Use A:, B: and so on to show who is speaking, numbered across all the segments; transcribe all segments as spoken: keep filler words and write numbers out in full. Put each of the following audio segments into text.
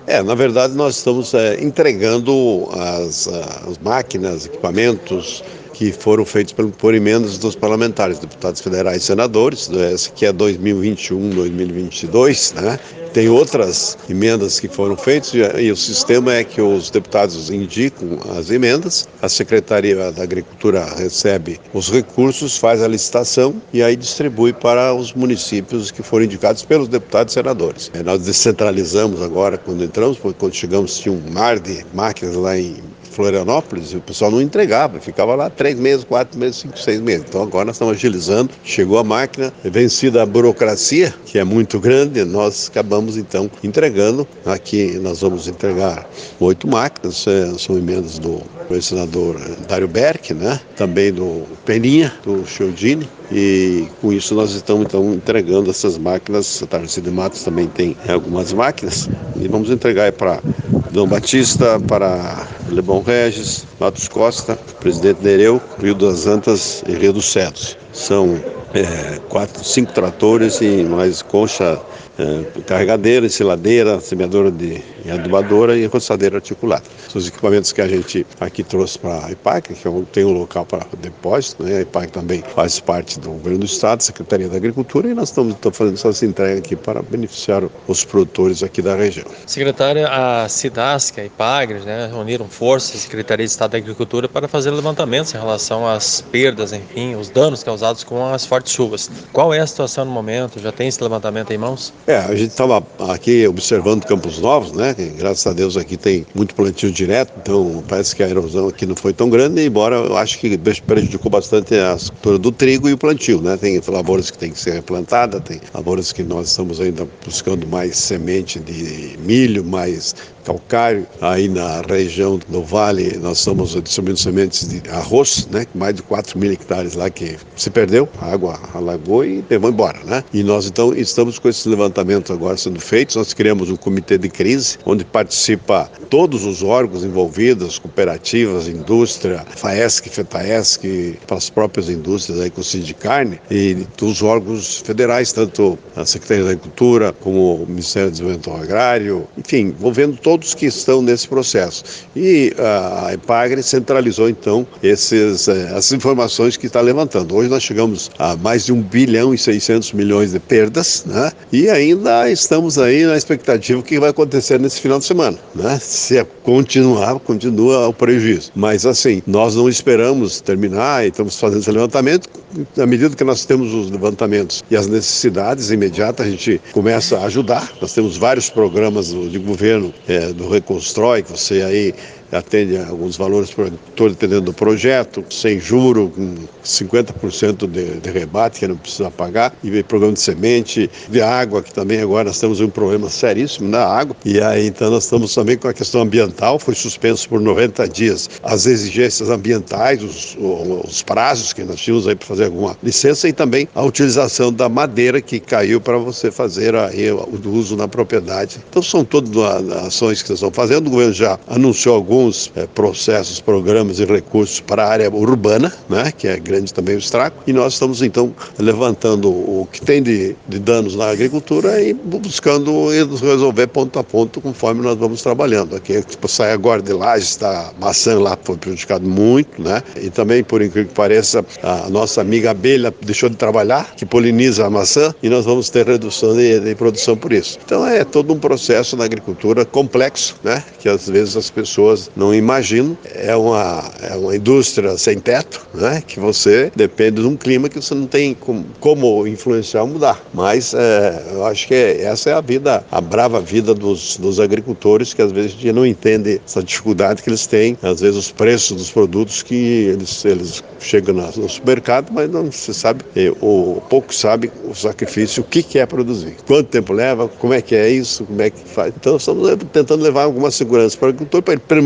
A: É, na verdade nós estamos é, entregando as, as máquinas, equipamentos que foram feitos por, por emendas dos parlamentares, deputados federais e senadores. Essa aqui é dois mil e vinte e um, dois mil e vinte e dois, né? Tem outras emendas que foram feitas e o sistema é que os deputados indicam as emendas, a Secretaria da Agricultura recebe os recursos, faz a licitação e aí distribui para os municípios que foram indicados pelos deputados e senadores. Nós descentralizamos agora, quando entramos, porque quando chegamos tinha um mar de máquinas lá em Florianópolis, e o pessoal não entregava, ficava lá três meses, quatro meses, cinco, seis meses. Então agora nós estamos agilizando, chegou a máquina, vencida a burocracia, que é muito grande, nós acabamos então entregando. Aqui nós vamos entregar oito máquinas, são emendas do senador Dário Berck, né? Também do Peninha, do Chiodini, e com isso nós estamos então entregando essas máquinas. A Tarcísio de Matos também tem algumas máquinas, e vamos entregar para Dom Batista, para Lebon Regis, Matos Costa, Presidente Nereu, Rio das Antas e Rio dos Cedros. São é, quatro, cinco tratores e mais concha, é, carregadeira, ensiladeira, semeadora de e adubadora e roçadeira articulada. São os equipamentos que a gente aqui trouxe para a EPAGRE, que tem um local para depósito, né? A EPAGRE também faz parte do Governo do Estado, Secretaria da Agricultura, e nós estamos então, fazendo essa entrega aqui para beneficiar os produtores aqui da região.
B: Secretária, a SIDASC, a EPAGRE, né, reuniram forças, Secretaria de Estado da Agricultura, para fazer levantamentos em relação às perdas, enfim, os danos causados com as fortes chuvas. Qual é a situação no momento? Já tem esse levantamento em mãos?
A: É, a gente estava aqui observando Campos Novos, né? Que, graças a Deus aqui tem muito plantio direto, então parece que a erosão aqui não foi tão grande, embora eu acho que prejudicou bastante a cultura do trigo e o plantio, né? Tem lavouras que tem que ser replantada, tem lavouras que nós estamos ainda buscando mais semente de milho, mais calcário. Aí na região do Vale nós estamos distribuindo sementes de arroz, né? Mais de quatro mil hectares lá que se perdeu, a água alagou e levou embora, né? E nós então estamos com esse levantamento agora sendo feito. Nós criamos um comitê de crise, onde participa todos os órgãos envolvidos, cooperativas, indústria, FAESC, FETAESC, as próprias indústrias aí com o Sindicarne, e dos órgãos federais, tanto a Secretaria da Agricultura como o Ministério do Desenvolvimento Agrário, enfim, envolvendo todos Todos que estão nesse processo. E a EPAGRE centralizou, então, esses, essas informações que está levantando. Hoje nós chegamos a mais de um bilhão e seiscentos milhões de perdas, né? E ainda estamos aí na expectativa do que vai acontecer nesse final de semana, né? Se continuar, continua o prejuízo. Mas, assim, nós não esperamos terminar e estamos fazendo esse levantamento. Na medida que nós temos os levantamentos e as necessidades imediatas, a gente começa a ajudar. Nós temos vários programas de governo, é, do Reconstrói, que você aí atende a alguns valores para o agricultor, dependendo do projeto, sem juro, com cinquenta por cento de, de rebate, que não precisa pagar, e programa de semente, de água, que também agora nós temos um problema seríssimo na água, e aí então nós estamos também com a questão ambiental, foi suspenso por noventa dias as exigências ambientais, os, os prazos que nós tínhamos aí para fazer alguma licença, e também a utilização da madeira que caiu para você fazer aí o uso na propriedade. Então são todas ações que vocês estão fazendo. O governo já anunciou alguns É, processos, programas e recursos para a área urbana, né, que é grande também o estrago, e nós estamos então levantando o que tem de, de danos na agricultura e buscando resolver ponto a ponto conforme nós vamos trabalhando. Aqui tipo, sai agora de Lages, está maçã lá foi prejudicado muito, né, e também, por incrível que pareça, a nossa amiga abelha deixou de trabalhar, que poliniza a maçã, e nós vamos ter redução de, de produção por isso. Então é todo um processo na agricultura complexo, né, que às vezes as pessoas não imaginam. É uma, é uma indústria sem teto, né? Que você depende de um clima que você não tem como, como influenciar ou mudar. Mas é, eu acho que essa é a vida, a brava vida dos, dos agricultores, que às vezes a gente não entende essa dificuldade que eles têm, às vezes os preços dos produtos que eles, eles chegam no supermercado, mas não se sabe, ou pouco sabe o sacrifício, o que, que é produzir, quanto tempo leva, como é que é isso, como é que faz. Então estamos tentando levar alguma segurança para o agricultor, para ele permanecer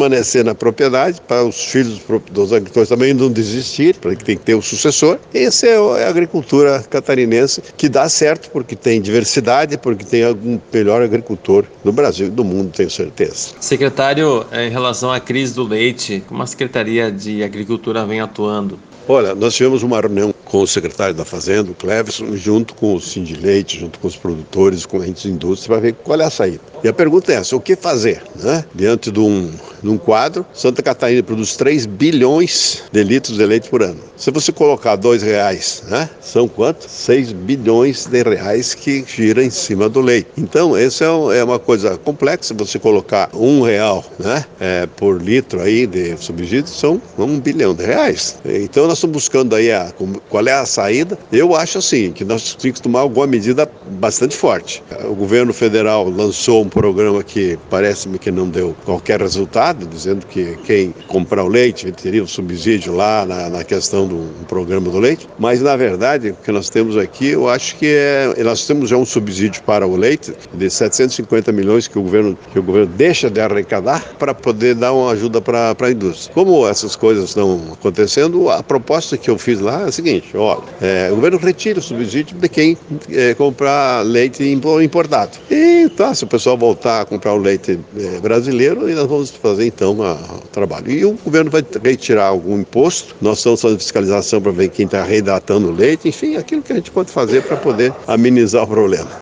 A: permanecer na propriedade, para os filhos dos agricultores também não desistirem, para que tem que ter o sucessor. Essa é a agricultura catarinense que dá certo, porque tem diversidade, porque tem algum melhor agricultor do Brasil e do mundo, tenho certeza.
C: Secretário, em relação à crise do leite, como a Secretaria de Agricultura vem atuando?
A: Olha, nós tivemos uma reunião com o secretário da Fazenda, o Cleverson, junto com o Sindileite, junto com os produtores, com a indústria, para ver qual é a saída. E a pergunta é essa, o que fazer, né? Diante de um, de um quadro, Santa Catarina produz três bilhões de litros de leite por ano. Se você colocar dois reais, né? São quanto? seis bilhões de reais que gira em cima do leite. Então, essa é uma coisa complexa, você colocar um real, né? É, por litro aí de subsídio, são um bilhão de reais. Então, nós estamos buscando aí a, qual é a saída. Eu acho assim, que nós temos que tomar alguma medida bastante forte. O governo federal lançou um programa que parece-me que não deu qualquer resultado, dizendo que quem comprar o leite teria um subsídio lá na, na questão do programa do leite, mas na verdade o que nós temos aqui, eu acho que é, nós temos já um subsídio para o leite de setecentos e cinquenta milhões que o governo, que o governo deixa de arrecadar para poder dar uma ajuda para a indústria. Como essas coisas estão acontecendo, a proposta que eu fiz lá é a seguinte, olha, é, o governo retira o subsídio de quem é, comprar leite importado. E tá, se o pessoal voltar a comprar o leite é, brasileiro, e nós vamos fazer então o trabalho. E o governo vai retirar algum imposto, nós estamos fazendo fiscalização para ver quem está redatando o leite, enfim, aquilo que a gente pode fazer para poder amenizar o problema.